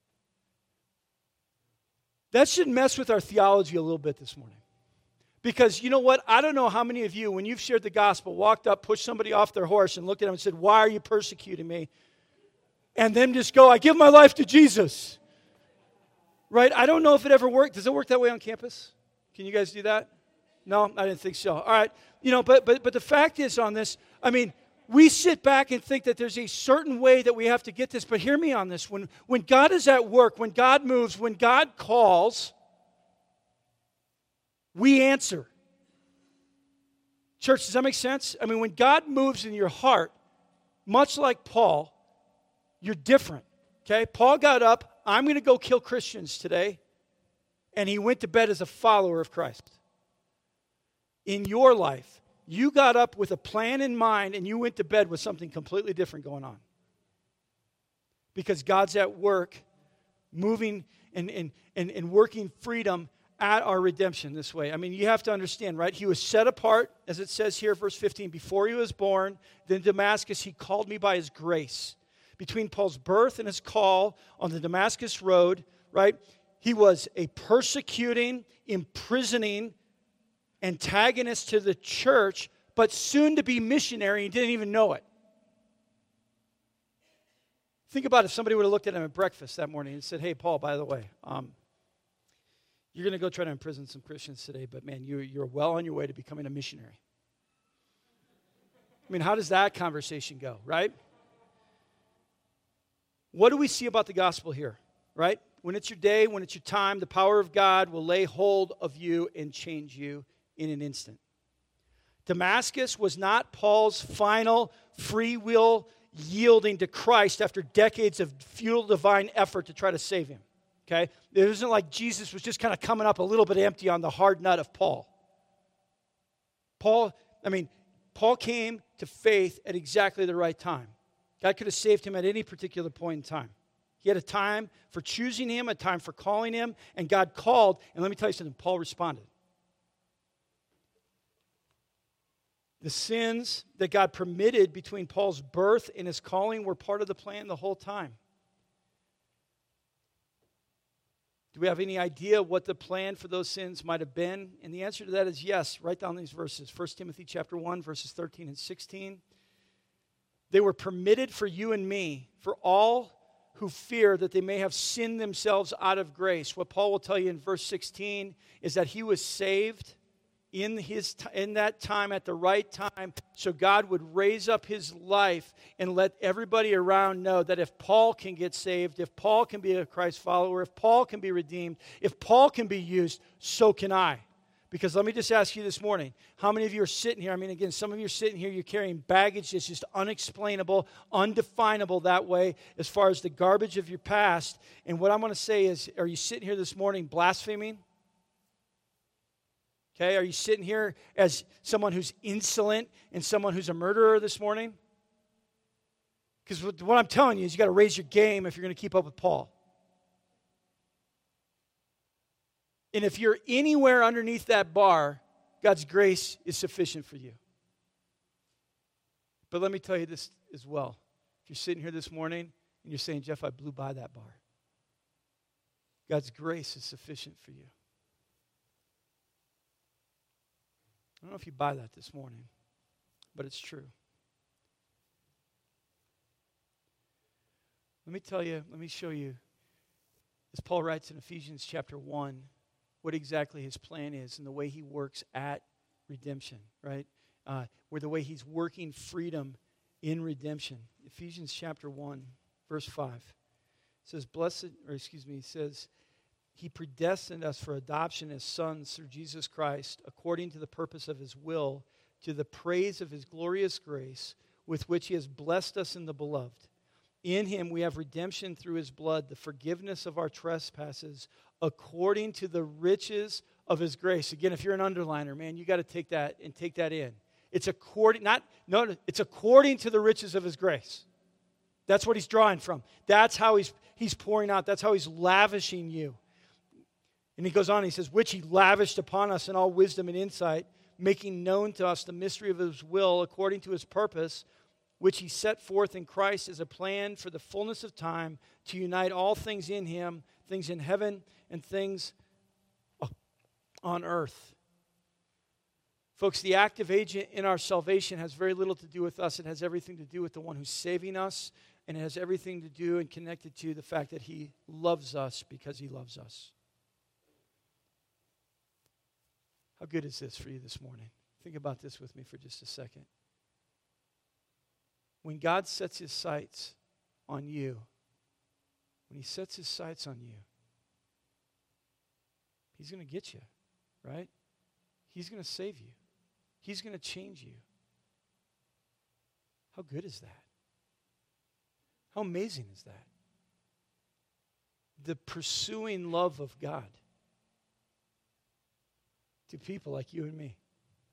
That should mess with our theology a little bit this morning. Because you know what? I don't know how many of you, when you've shared the gospel, walked up, pushed somebody off their horse and looked at them and said, "Why are you persecuting me?" And then just go, "I give my life to Jesus." Right? I don't know if it ever worked. Does it work that way on campus? Can you guys do that? No, I didn't think so. All right. But the fact is on this, we sit back and think that there's a certain way that we have to get this, but hear me on this. When God is at work, when God moves, when God calls, we answer. Church, does that make sense? When God moves in your heart, much like Paul, you're different, okay? Paul got up, "I'm going to go kill Christians today," and he went to bed as a follower of Christ. In your life, you got up with a plan in mind and you went to bed with something completely different going on. Because God's at work, moving and working freedom at our redemption this way. You have to understand, right? He was set apart, as it says here, verse 15, before he was born. Then Damascus, He called me by His grace. Between Paul's birth and his call on the Damascus road, right? He was a persecuting, imprisoning antagonist to the church, but soon to be missionary and didn't even know it. Think about if somebody would have looked at him at breakfast that morning and said, "Hey, Paul, by the way, You're going to go try to imprison some Christians today, but man, you're well on your way to becoming a missionary. I mean, how does that conversation go, right? What do we see about the gospel here, right? When it's your day, when it's your time, the power of God will lay hold of you and change you in an instant. Damascus was not Paul's final free will yielding to Christ after decades of futile divine effort to try to save him. Okay? It isn't like Jesus was just kind of coming up a little bit empty on the hard nut of Paul. Paul came to faith at exactly the right time. God could have saved him at any particular point in time. He had a time for choosing him, a time for calling him, and God called. And let me tell you something, Paul responded. The sins that God permitted between Paul's birth and his calling were part of the plan the whole time. Do we have any idea what the plan for those sins might have been? And the answer to that is yes. Write down these verses. 1 Timothy chapter 1, verses 13 and 16. They were permitted for you and me, for all who fear that they may have sinned themselves out of grace. What Paul will tell you in verse 16 is that he was saved in that time, at the right time, so God would raise up his life and let everybody around know that if Paul can get saved, if Paul can be a Christ follower, if Paul can be redeemed, if Paul can be used, so can I. Because let me just ask you this morning, how many of you are sitting here? I mean, again, some of you are sitting here, you're carrying baggage that's just unexplainable, undefinable that way as far as the garbage of your past. And what I'm going to say is, are you sitting here this morning blaspheming? Okay, are you sitting here as someone who's insolent and someone who's a murderer this morning? Because what I'm telling you is you got to raise your game if you're going to keep up with Paul. And if you're anywhere underneath that bar, God's grace is sufficient for you. But let me tell you this as well. If you're sitting here this morning and you're saying, Jeff, I blew by that bar. God's grace is sufficient for you. I don't know if you buy that this morning, but it's true. Let me show you, as Paul writes in Ephesians chapter 1, what exactly his plan is and the way he works at redemption, right? Where the way he's working freedom in redemption. Ephesians chapter 1, verse 5. It says, it says, he predestined us for adoption as sons through Jesus Christ, according to the purpose of his will, to the praise of his glorious grace, with which he has blessed us in the beloved. In him we have redemption through his blood, the forgiveness of our trespasses, according to the riches of his grace. Again, if you're an underliner, man, you got to take that in. It's according to the riches of his grace. That's what he's drawing from. That's how he's pouring out. That's how he's lavishing you. And he goes on, he says, which he lavished upon us in all wisdom and insight, making known to us the mystery of his will according to his purpose, which he set forth in Christ as a plan for the fullness of time to unite all things in him, things in heaven and things on earth. Folks, the active agent in our salvation has very little to do with us. It has everything to do with the one who's saving us, and it has everything to do and connected to the fact that he loves us because he loves us. How good is this for you this morning? Think about this with me for just a second. When God sets his sights on you, when he sets his sights on you, he's going to get you, right? He's going to save you. He's going to change you. How good is that? How amazing is that? The pursuing love of God to people like you and me.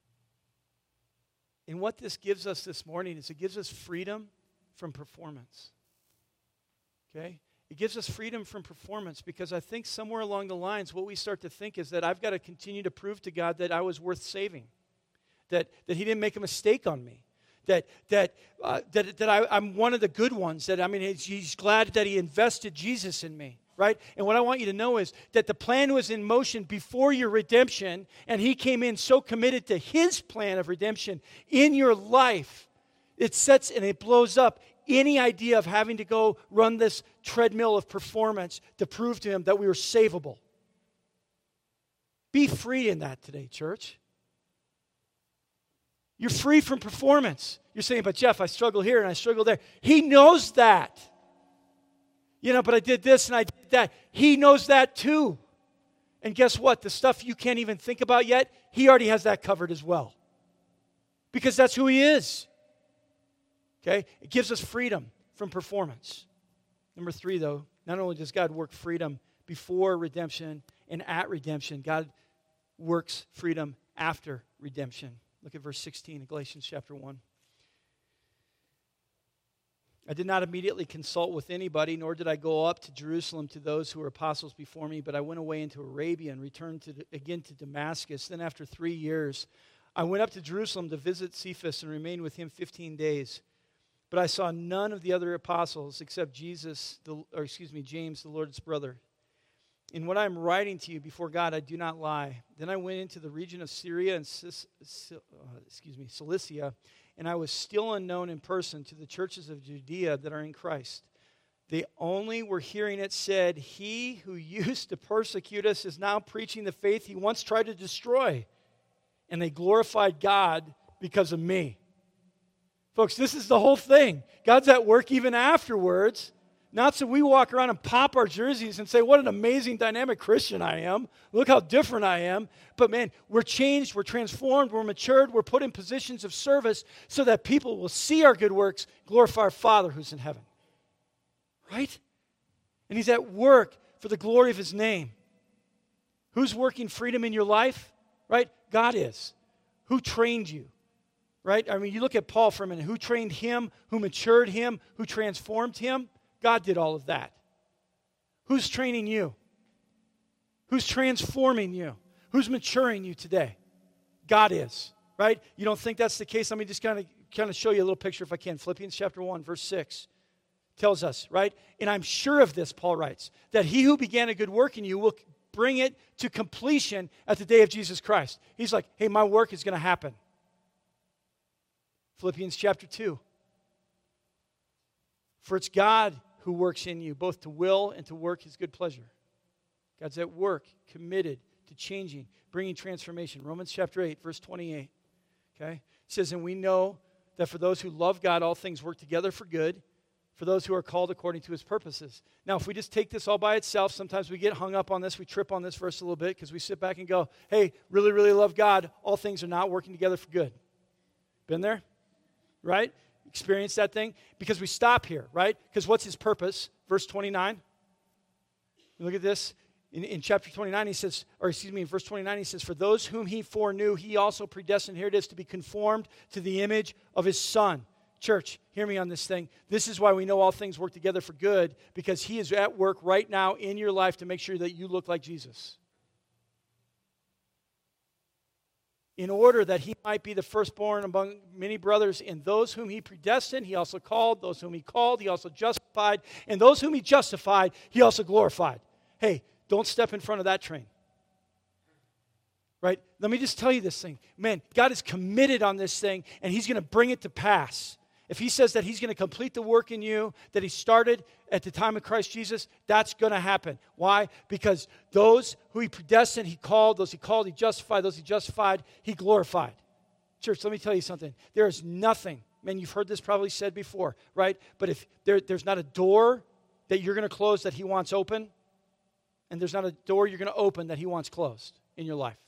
And what this gives us this morning is it gives us freedom from performance. Okay? It gives us freedom from performance because I think somewhere along the lines what we start to think is that I've got to continue to prove to God that I was worth saving. That he didn't make a mistake on me. That I'm one of the good ones. He's glad that he invested Jesus in me. Right? And what I want you to know is that the plan was in motion before your redemption, and he came in so committed to his plan of redemption in your life. It sets and it blows up any idea of having to go run this treadmill of performance to prove to him that we were savable. Be free in that today, church. You're free from performance. You're saying, but Jeff, I struggle here and I struggle there. He knows that. But I did this and I did that. He knows that too. And guess what? The stuff you can't even think about yet, He already has that covered as well. Because that's who He is. Okay? It gives us freedom from performance. Number 3, though, not only does God work freedom before redemption and at redemption, God works freedom after redemption. Look at verse 16 of Galatians chapter 1. I did not immediately consult with anybody, nor did I go up to Jerusalem to those who were apostles before me, but I went away into Arabia and returned again to Damascus. Then after 3 years, I went up to Jerusalem to visit Cephas and remained with him 15 days. But I saw none of the other apostles except James, the Lord's brother. In what I am writing to you before God, I do not lie. Then I went into the region of Syria and Cilicia, and I was still unknown in person to the churches of Judea that are in Christ. They only were hearing it said, "He who used to persecute us is now preaching the faith he once tried to destroy." And they glorified God because of me. Folks, this is the whole thing. God's at work even afterwards. Not so we walk around and pop our jerseys and say, what an amazing, dynamic Christian I am. Look how different I am. But man, we're changed, we're transformed, we're matured, we're put in positions of service so that people will see our good works, glorify our Father who's in heaven. Right? And He's at work for the glory of His name. Who's working freedom in your life? Right? God is. Who trained you? Right? I mean, you look at Paul for a minute. Who trained him? Who matured him? Who transformed him? God did all of that. Who's training you? Who's transforming you? Who's maturing you today? God is, right? You don't think that's the case? Let me just kind of show you a little picture if I can. Philippians chapter 1, verse 6 tells us, right? And I'm sure of this, Paul writes, that He who began a good work in you will bring it to completion at the day of Jesus Christ. He's like, hey, my work is going to happen. Philippians chapter 2. For it's God who works in you, both to will and to work His good pleasure. God's at work, committed to changing, bringing transformation. Romans chapter 8, verse 28. Okay? It says, and we know that for those who love God, all things work together for good, for those who are called according to His purposes. Now, if we just take this all by itself, sometimes we get hung up on this, we trip on this verse a little bit, because we sit back and go, hey, really, really love God, all things are not working together for good. Been there? Right? Experience that thing? Because we stop here, right? Because what's His purpose? Verse 29. Look at this. In chapter 29, he says, in verse 29, he says, for those whom He foreknew, He also predestined, here it is, to be conformed to the image of His Son. Church, hear me on this thing. This is why we know all things work together for good, because He is at work right now in your life to make sure that you look like Jesus. In order that He might be the firstborn among many brothers, and those whom He predestined, He also called. Those whom He called, He also justified. And those whom He justified, He also glorified. Hey, don't step in front of that train. Right? Let me just tell you this thing. Man, God is committed on this thing, and He's going to bring it to pass. If He says that He's going to complete the work in you that He started at the time of Christ Jesus, that's going to happen. Why? Because those who He predestined, He called. Those He called, He justified. Those He justified, He glorified. Church, let me tell you something. There is nothing, man, you've heard this probably said before, right? But if there's not a door that you're going to close that He wants open, and there's not a door you're going to open that He wants closed in your life.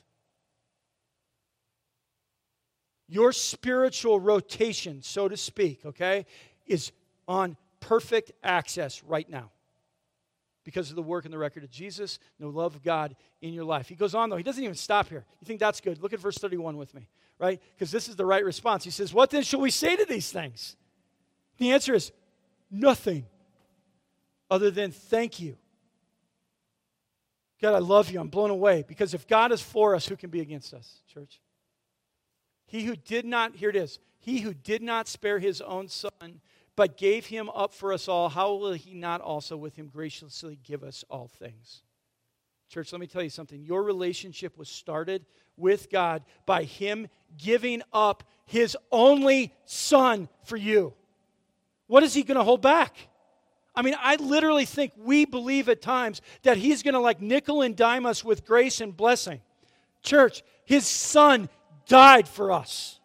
Your spiritual rotation, so to speak, okay, is on perfect access right now because of the work and the record of Jesus and the love of God in your life. He goes on, though. He doesn't even stop here. You think that's good? Look at verse 31 with me, right? Because this is the right response. He says, what then shall we say to these things? The answer is nothing other than thank you. God, I love you. I'm blown away. Because if God is for us, who can be against us, church? He who did not, here it is, He who did not spare His own Son, but gave Him up for us all, how will He not also with Him graciously give us all things? Church, let me tell you something. Your relationship was started with God by Him giving up His only Son for you. What is He going to hold back? I mean, I literally think we believe at times that He's going to like nickel and dime us with grace and blessing. Church, His Son died for us.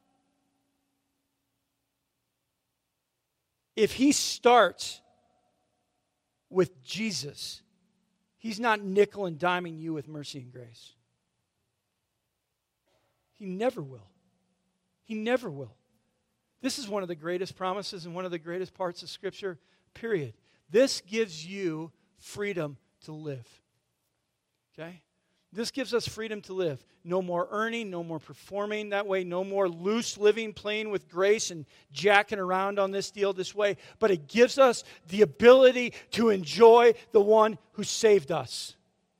If He starts with Jesus, He's not nickel and diming you with mercy and grace. He never will. He never will. This is one of the greatest promises and one of the greatest parts of Scripture, period. This gives you freedom to live. Okay? This gives us freedom to live. No more earning, no more performing that way, no more loose living, playing with grace and jacking around on this deal this way. But it gives us the ability to enjoy the one who saved us.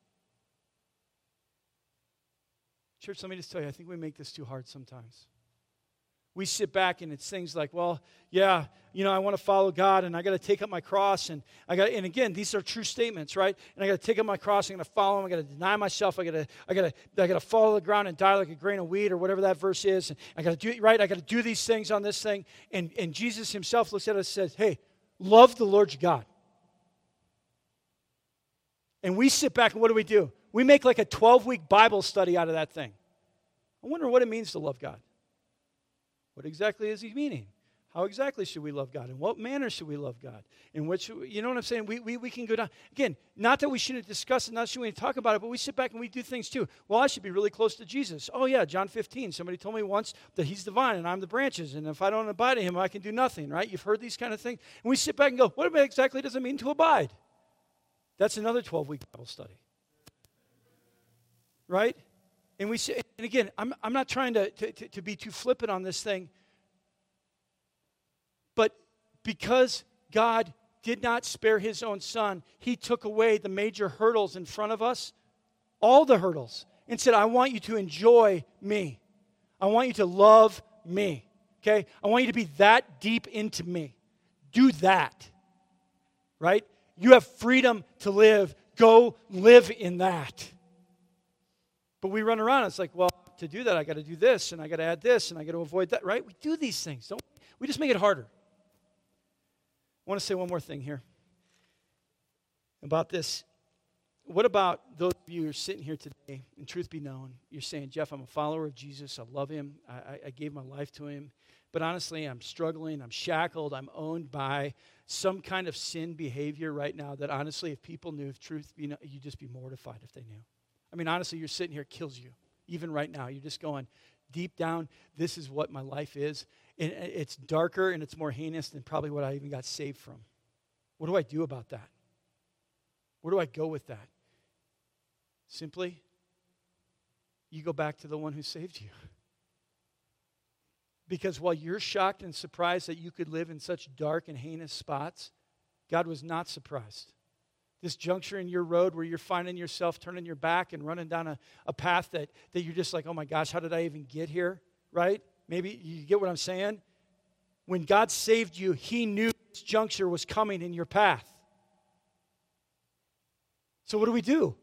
Church, let me just tell you, I think we make this too hard sometimes. We sit back and it's things like, well, yeah, I want to follow God and I got to take up my cross and again, these are true statements, right? And I got to take up my cross, I'm going to follow Him, I got to deny myself, I got to fall to the ground and die like a grain of wheat or whatever that verse is. And I got to do it right. I got to do these things on this thing. And Jesus Himself looks at us and says, hey, love the Lord your God. And we sit back and what do? We make like a 12-week Bible study out of that thing. I wonder what it means to love God. What exactly is He meaning? How exactly should we love God? In what manner should we love God? In which, you know what I'm saying? We can go down. Again, not that we shouldn't discuss it, not that we shouldn't talk about it, but we sit back and we do things too. Well, I should be really close to Jesus. Oh yeah, John 15. Somebody told me once that He's the vine and I'm the branches. And if I don't abide in Him, I can do nothing, right? You've heard these kind of things. And we sit back and go, what exactly does it mean to abide? That's another 12-week Bible study. Right? And we say, and again, I'm not trying to be too flippant on this thing, but because God did not spare His own Son, He took away the major hurdles in front of us, all the hurdles, and said, I want you to enjoy me. I want you to love me. Okay? I want you to be that deep into me. Do that. Right? You have freedom to live. Go live in that. But we run around, it's like, well, to do that, I got to do this, and I got to add this, and I got to avoid that, right? We do these things, don't we? We just make it harder. I want to say one more thing here about this. What about those of you who are sitting here today, and truth be known, you're saying, Jeff, I'm a follower of Jesus, I love Him, I gave my life to Him, but honestly, I'm struggling, I'm shackled, I'm owned by some kind of sin behavior right now that honestly, if people knew, if truth be known, you'd just be mortified if they knew. I mean, honestly, you're sitting here, it kills you. Even right now, you're just going, deep down, this is what my life is. And it's darker and it's more heinous than probably what I even got saved from. What do I do about that? Where do I go with that? Simply, you go back to the one who saved you. Because while you're shocked and surprised that you could live in such dark and heinous spots, God was not surprised. This juncture in your road where you're finding yourself turning your back and running down a path that you're just like, oh my gosh, how did I even get here, right? Maybe you get what I'm saying? When God saved you, He knew this juncture was coming in your path. So what do?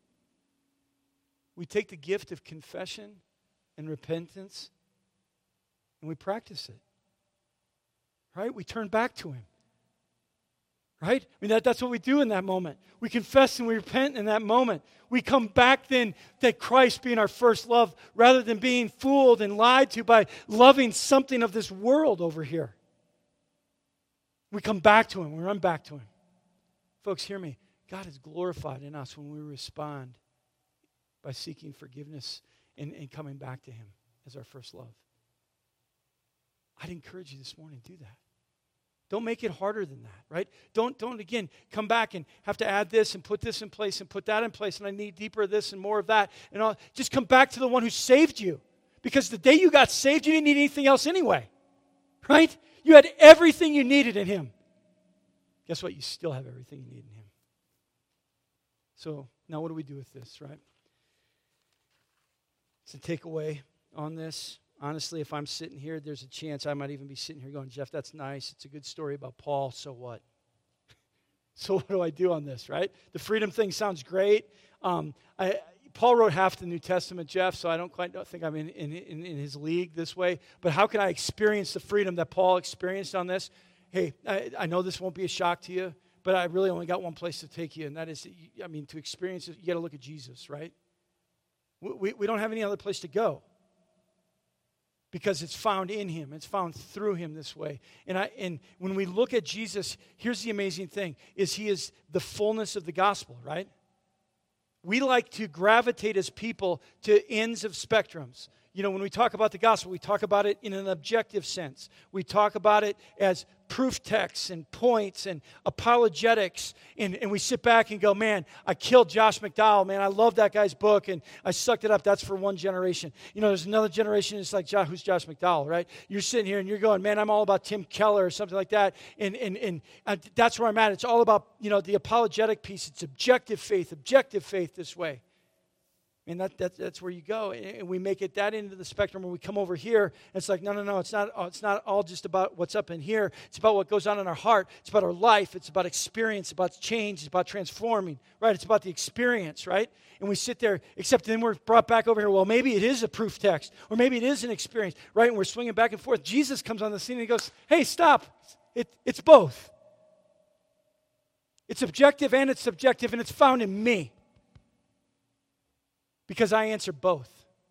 We take the gift of confession and repentance and we practice it, right? We turn back to Him. Right? I mean, that's what we do in that moment. We confess and we repent in that moment. We come back then to Christ being our first love rather than being fooled and lied to by loving something of this world over here. We come back to Him. We run back to Him. Folks, hear me. God is glorified in us when we respond by seeking forgiveness and coming back to Him as our first love. I'd encourage you this morning to do that. Don't make it harder than that, right? Don't again, come back and have to add this and put this in place and put that in place and I need deeper of this and more of that. And all. Just come back to the one who saved you. Because the day you got saved, you didn't need anything else anyway, right? You had everything you needed in Him. Guess what? You still have everything you need in Him. So now what do we do with this, right? It's a takeaway on this. Honestly, if I'm sitting here, there's a chance I might even be sitting here going, Jeff, that's nice. It's a good story about Paul. So what? So what do I do on this, right? The freedom thing sounds great. Paul wrote half the New Testament, Jeff, so I don't think I'm in his league this way. But how can I experience the freedom that Paul experienced on this? Hey, I know this won't be a shock to you, but I really only got one place to take you, and that is, to experience it, you got to look at Jesus, right? We don't have any other place to go because it's found in him. It's found through him this way. And when we look at Jesus, here's the amazing thing, is he is the fullness of the gospel, right? We like to gravitate as people to ends of spectrums. You know, when we talk about the gospel, we talk about it in an objective sense. We talk about it as proof texts and points and apologetics. And we sit back and go, man, I killed Josh McDowell. Man, I love that guy's book, and I sucked it up. That's for one generation. You know, there's another generation, it's like, who's Josh McDowell, right? You're sitting here and you're going, man, I'm all about Tim Keller or something like that. And that's where I'm at. It's all about, you know, the apologetic piece. It's objective faith this way. And that's where you go. And we make it that into the spectrum when we come over here. It's like, no, it's not all just about what's up in here. It's about what goes on in our heart. It's about our life. It's about experience, about change, it's about transforming, right? It's about the experience, right? And we sit there, except then we're brought back over here. Well, maybe it is a proof text, or maybe it is an experience, right? And we're swinging back and forth. Jesus comes on the scene and he goes, hey, stop. It's both. It's objective and it's subjective, and it's found in me. Because I answer both.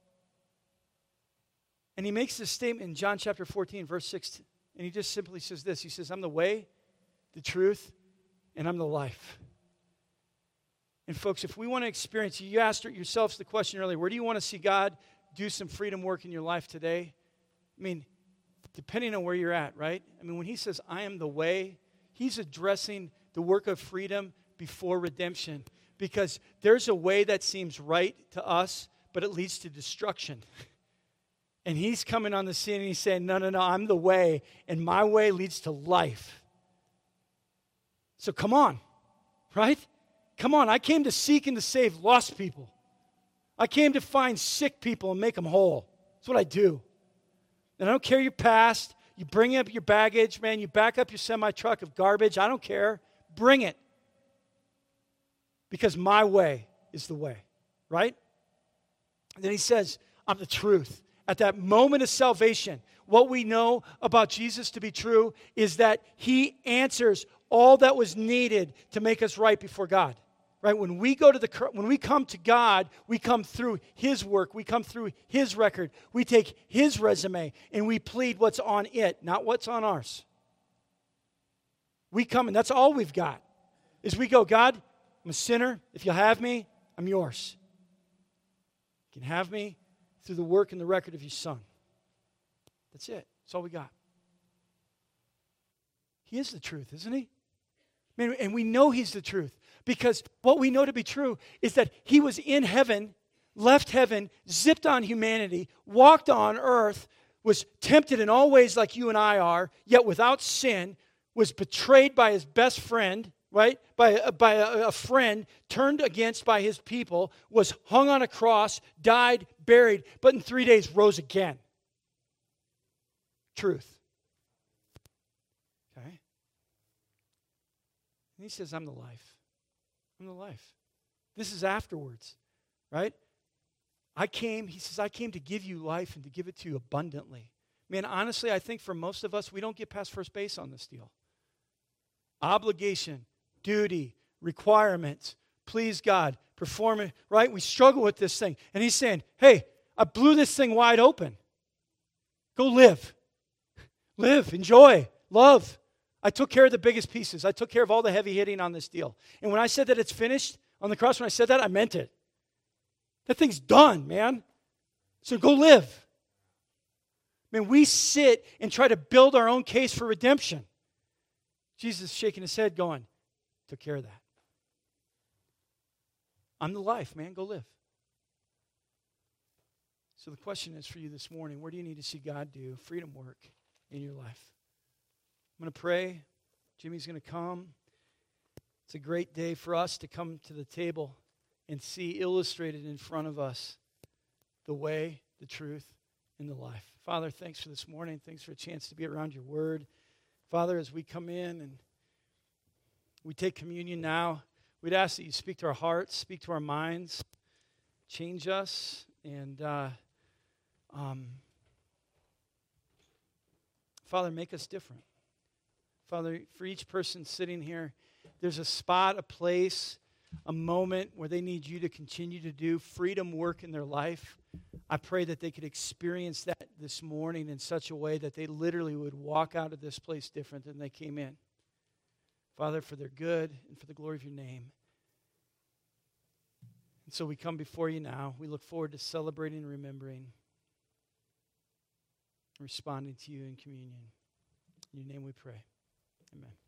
And he makes this statement in John chapter 14, verse 6. And he just simply says this. He says, I'm the way, the truth, and I'm the life. And folks, if we want to experience, you asked yourselves the question earlier, where do you want to see God do some freedom work in your life today? I mean, depending on where you're at, right? I mean, when he says, I am the way, he's addressing the work of freedom before redemption. Because there's a way that seems right to us, but it leads to destruction. And he's coming on the scene and he's saying, no, I'm the way, and my way leads to life. So come on, right? Come on, I came to seek and to save lost people. I came to find sick people and make them whole. That's what I do. And I don't care your past. You bring up your baggage, man. You back up your semi-truck of garbage. I don't care. Bring it. Because my way is the way, right? And then he says, I'm the truth. At that moment of salvation, what we know about Jesus to be true is that he answers all that was needed to make us right before God. Right? When we come to God, we come through his work, we come through his record, we take his resume and we plead what's on it, not what's on ours. We come and that's all we've got. Is we go, God, I'm a sinner. If you'll have me, I'm yours. You can have me through the work and the record of your Son. That's it. That's all we got. He is the truth, isn't he? Man, and we know he's the truth because what we know to be true is that he was in heaven, left heaven, zipped on humanity, walked on earth, was tempted in all ways like you and I are, yet without sin, was betrayed by his best friend, right? By a friend, turned against by his people, was hung on a cross, died, buried, but in 3 days rose again. Truth. Okay? And he says, I'm the life. I'm the life. This is afterwards, right? He says, I came to give you life and to give it to you abundantly. Man, honestly, I think for most of us, we don't get past first base on this deal. Obligation, duty, requirements, please God, perform it, right? We struggle with this thing. And he's saying, hey, I blew this thing wide open. Go live. Live, enjoy, love. I took care of the biggest pieces. I took care of all the heavy hitting on this deal. And when I said that it's finished on the cross, when I said that, I meant it. That thing's done, man. So go live. Man, we sit and try to build our own case for redemption. Jesus shaking his head going, took care of that. I'm the life, man. Go live. So the question is for you this morning, where do you need to see God do freedom work in your life? I'm going to pray. Jimmy's going to come. It's a great day for us to come to the table and see illustrated in front of us the way, the truth, and the life. Father, thanks for this morning. Thanks for a chance to be around your word. Father, as we come in and we take communion now, we'd ask that you speak to our hearts, speak to our minds, change us, and Father, make us different. Father, for each person sitting here, there's a spot, a place, a moment where they need you to continue to do freedom work in their life, I pray that they could experience that this morning in such a way that they literally would walk out of this place different than they came in. Father, for their good and for the glory of your name. And so we come before you now. We look forward to celebrating and remembering, responding to you in communion. In your name we pray. Amen.